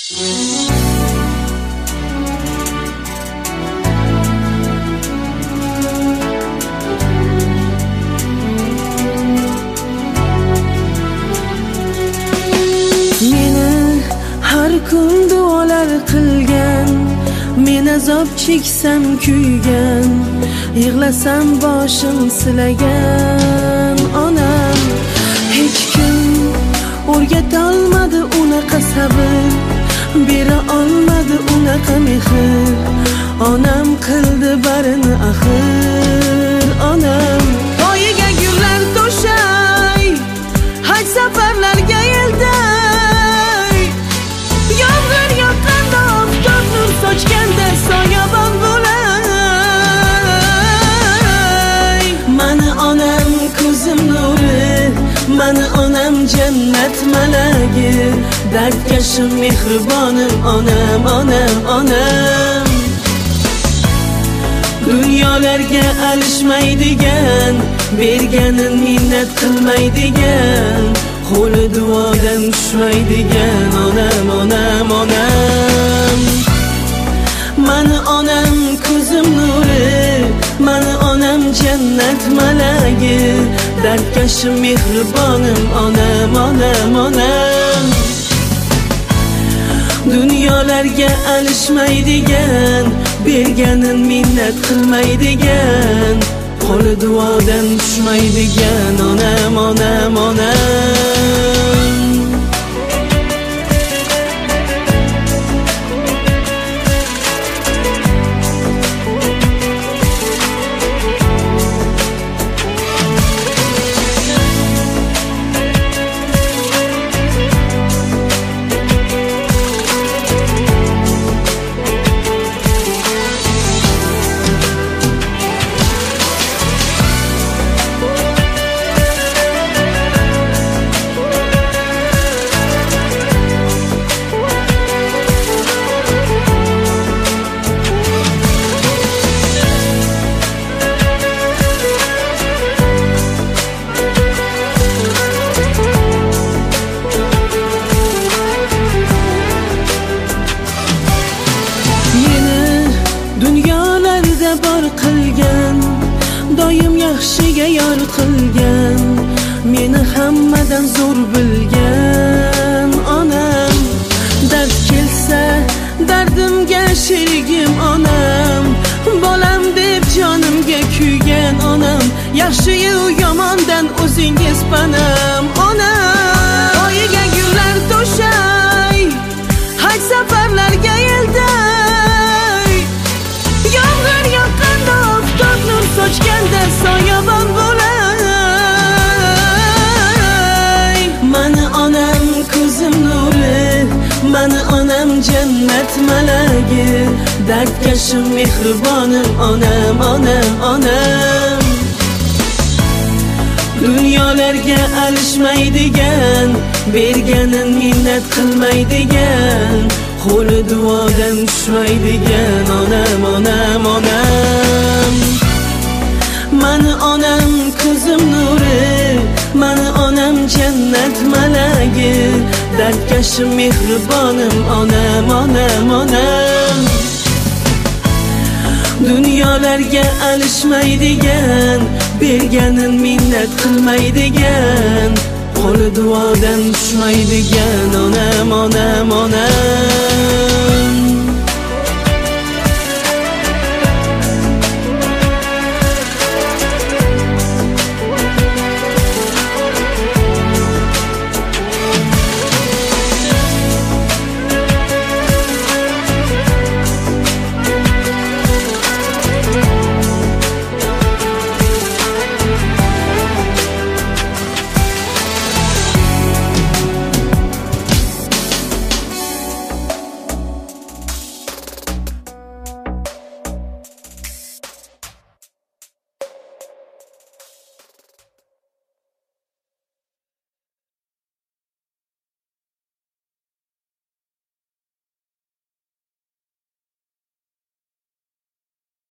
Har kun duolar qilgan, men azob cheksam kuygan, yig'lasam boshim silagan onam. Hech kim o'rgata olmadi unaqa sabr, bera olmadi unaqa mehr. Onam qildi barini axir. Onam poyiga gullar to'shay, haj safarlarga elday, yomg'ir yoqqanda oftob nur sochganda soyabon bo'lay. Mani onam ko'zim nuri, mani onam jannat malagi, dardkashim mehribonim onam, onam, onam. Dunyolarga alishmaydigan, berganin minnat qilmaydigan, qo'li duodan tushmaydigan onam, onam, onam. Mani onam ko'zim nuri, mani onam jannat malagi, dardkashim mehribonim onam, onam, onam. Dunyolarga alishmaydigan, berganin minnat qilmaydigan, qo'li duodan tushmaydigan onam, onam, onam. Bor qilgan, doim yaxshiga yor qilgan, meni hammadan zo'r bilgan onam. Dard kelsa dardimga sherigim onam, bolam deb jonimga kuygan onam. Yaxshi-yu yomondan o'zingiz panam onam. Poyiga gullar to'shay, haj safarlarga elday, yomg'ir yoqqanda oftob nur sochganda soyabon bo'lay. Mani onam ko'zim nuri, mani onam jannat malagi, dardkashim mehribonim onam, onam, onam. Dunyolarga alishmaydigan, berganin minnat qilmaydigan, qo'li duodan tushmaydigan onam, onam, onam. Mani onam ko'zim nuri, mani onam jannat malagi, dardkashim mehribonim onam, onam, onam. Dunyolarga alishmaydigan, berganin minnat qilmaydigan, qo'li duodan tushmaydigan onam, onam, onam.